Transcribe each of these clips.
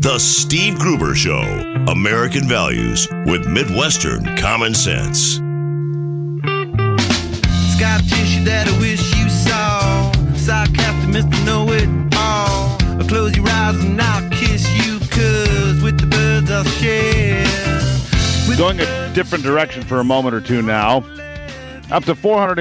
The Steve Gruber Show, American Values with Midwestern Common Sense. Scar tissue that I wish you saw. Sarcastic Mr. Know-It-All. I'll close your eyes and I'll kiss you, 'cause with the birds I'll share. Going a different direction for a moment or two now. Up to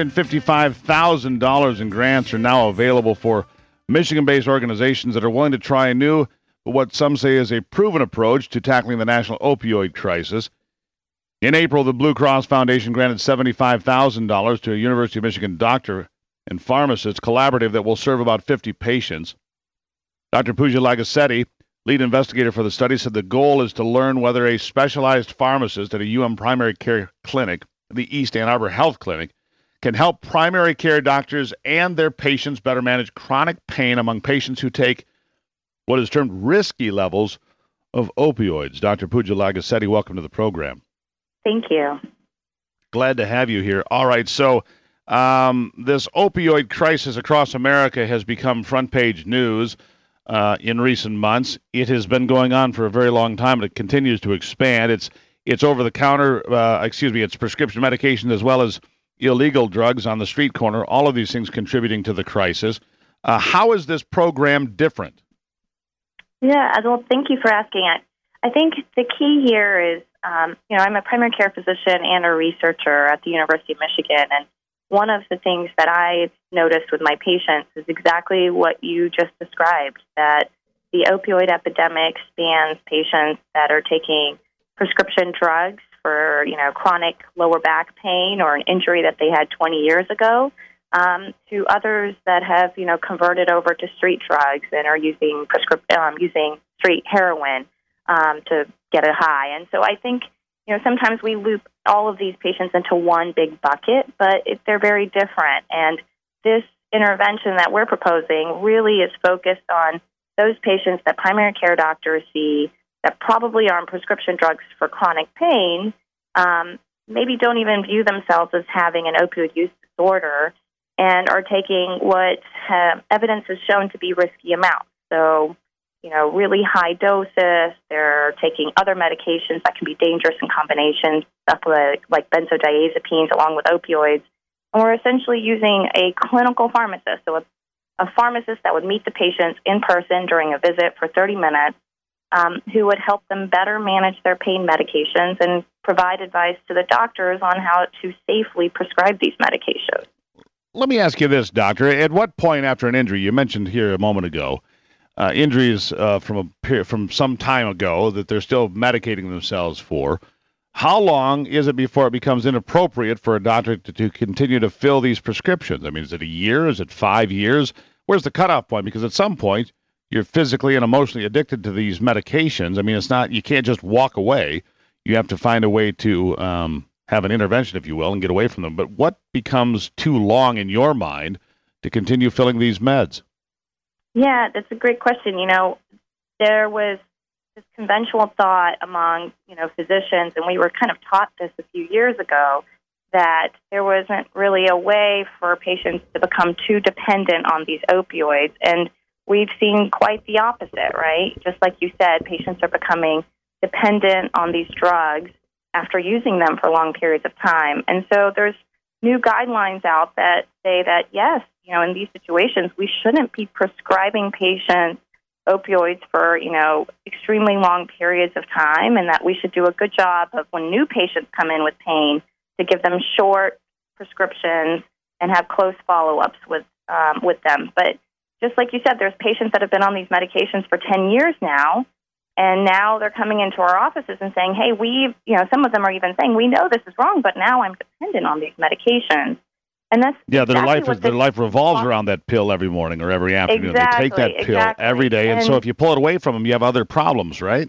$455,000 in grants are now available for Michigan-based organizations that are willing to try a new, but what some say is a proven approach to tackling the national opioid crisis. In April, the Blue Cross Foundation granted $75,000 to a University of Michigan doctor and pharmacist collaborative that will serve about 50 patients. Dr. Pooja Lagasetti, lead investigator for the study, said the goal is to learn whether a specialized pharmacist at a UM primary care clinic, the East Ann Arbor Health Clinic, can help primary care doctors and their patients better manage chronic pain among patients who take what is termed risky levels of opioids. Dr. Pooja Lagasetti, welcome to the program. Thank you. Glad to have you here. All right, so this opioid crisis across America has become front-page news in recent months. It has been going on for a very long time, and it continues to expand. It's over-the-counter, it's prescription medication as well as illegal drugs on the street corner, all of these things contributing to the crisis. How is this program different? Yeah, well, thank you for asking. I think the key here is, I'm a primary care physician and a researcher at the University of Michigan, and one of the things that I've noticed with my patients is exactly what you just described, that the opioid epidemic spans patients that are taking prescription drugs for, chronic lower back pain or an injury that they had 20 years ago, to others that have, converted over to street drugs and are using using street heroin to get a high. And so I think, sometimes we loop all of these patients into one big bucket, but they're very different. And this intervention that we're proposing really is focused on those patients that primary care doctors see that probably are on prescription drugs for chronic pain, maybe don't even view themselves as having an opioid use disorder, and are taking what evidence has shown to be risky amounts. So, really high doses. They're taking other medications that can be dangerous in combination, stuff like benzodiazepines along with opioids. And we're essentially using a clinical pharmacist, so a pharmacist that would meet the patients in person during a visit for 30 minutes, who would help them better manage their pain medications and provide advice to the doctors on how to safely prescribe these medications. Let me ask you this, doctor. At what point after an injury, you mentioned here a moment ago, injuries from some time ago that they're still medicating themselves for, how long is it before it becomes inappropriate for a doctor to continue to fill these prescriptions? I mean, is it a year? Is it 5 years? Where's the cutoff point? Because at some point, you're physically and emotionally addicted to these medications. I mean, you can't just walk away. You have to find a way to have an intervention, if you will, and get away from them. But what becomes too long in your mind to continue filling these meds? Yeah, that's a great question. There was this conventional thought among, physicians, and we were kind of taught this a few years ago, that there wasn't really a way for patients to become too dependent on these opioids. And we've seen quite the opposite, right? Just like you said, patients are becoming dependent on these drugs after using them for long periods of time. And so there's new guidelines out that say that, yes, in these situations, we shouldn't be prescribing patients opioids for, extremely long periods of time, and that we should do a good job of, when new patients come in with pain, to give them short prescriptions and have close follow-ups with them. But just like you said, there's patients that have been on these medications for 10 years now, and now they're coming into our offices and saying, hey, some of them are even saying, we know this is wrong, but now I'm dependent on these medications. And that's their life revolves around that pill every morning or every afternoon. Exactly, they take that pill every day, and so if you pull it away from them, you have other problems, right?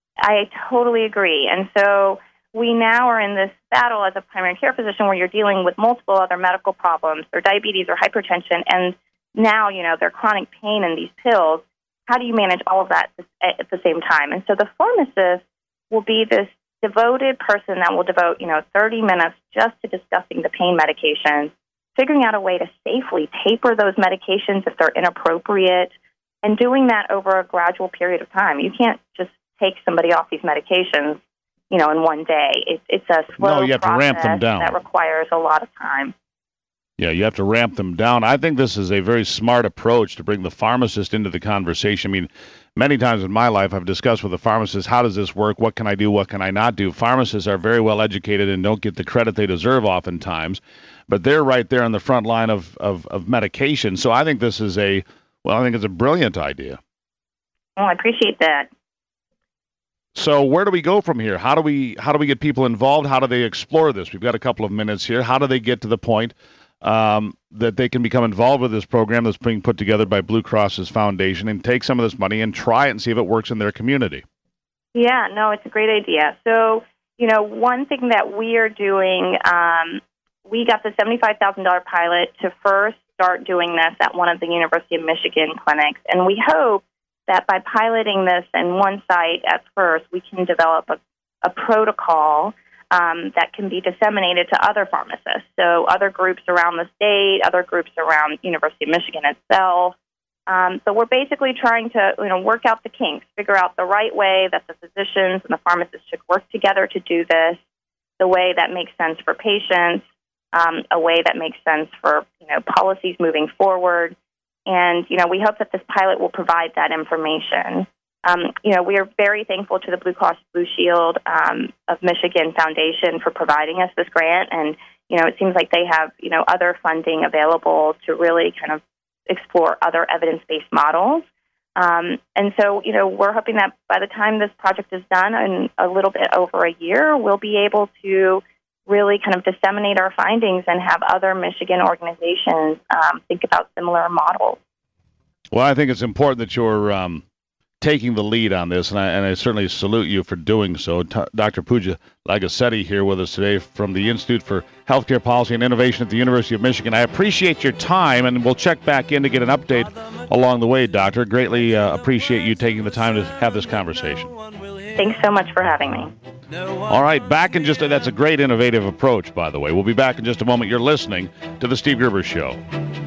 I totally agree. And so we now are in this battle as a primary care physician where you're dealing with multiple other medical problems, or diabetes or hypertension, and now, their chronic pain and these pills. How do you manage all of that at the same time? And so the pharmacist will be this devoted person that will devote, 30 minutes just to discussing the pain medications, figuring out a way to safely taper those medications if they're inappropriate, and doing that over a gradual period of time. You can't just take somebody off these medications, in one day. It's a slow you have to ramp them down. That requires a lot of time. Yeah, you have to ramp them down. I think this is a very smart approach to bring the pharmacist into the conversation. I mean, many times in my life I've discussed with the pharmacist, how does this work? What can I do? What can I not do? Pharmacists are very well educated and don't get the credit they deserve oftentimes, but they're right there on the front line of medication. So I think this is I think it's a brilliant idea. Well, I appreciate that. So where do we go from here? How do we get people involved? How do they explore this? We've got a couple of minutes here. How do they get to the point that they can become involved with this program that's being put together by Blue Cross's foundation and take some of this money and try it and see if it works in their community? Yeah, no, it's a great idea. So, one thing that we are doing, we got the $75,000 pilot to first start doing this at one of the University of Michigan clinics, and we hope that by piloting this in one site at first, we can develop a protocol that can be disseminated to other pharmacists, so other groups around the state, other groups around University of Michigan itself. So we're basically trying to work out the kinks, figure out the right way that the physicians and the pharmacists should work together to do this, the way that makes sense for patients, a way that makes sense for policies moving forward. And, we hope that this pilot will provide that information. We are very thankful to the Blue Cross Blue Shield of Michigan Foundation for providing us this grant. And, it seems like they have, other funding available to really kind of explore other evidence-based models. And so, we're hoping that by the time this project is done in a little bit over a year, we'll be able to really kind of disseminate our findings and have other Michigan organizations think about similar models. Well, I think it's important that you're taking the lead on this, and I certainly salute you for doing so. Dr. Pooja Lagasetti here with us today from the Institute for Healthcare Policy and Innovation at the University of Michigan. I appreciate your time, and we'll check back in to get an update along the way, Doctor. Greatly appreciate you taking the time to have this conversation. Thanks so much for having me. All right, back in that's a great innovative approach, by the way. We'll be back in just a moment. You're listening to The Steve Gerber Show.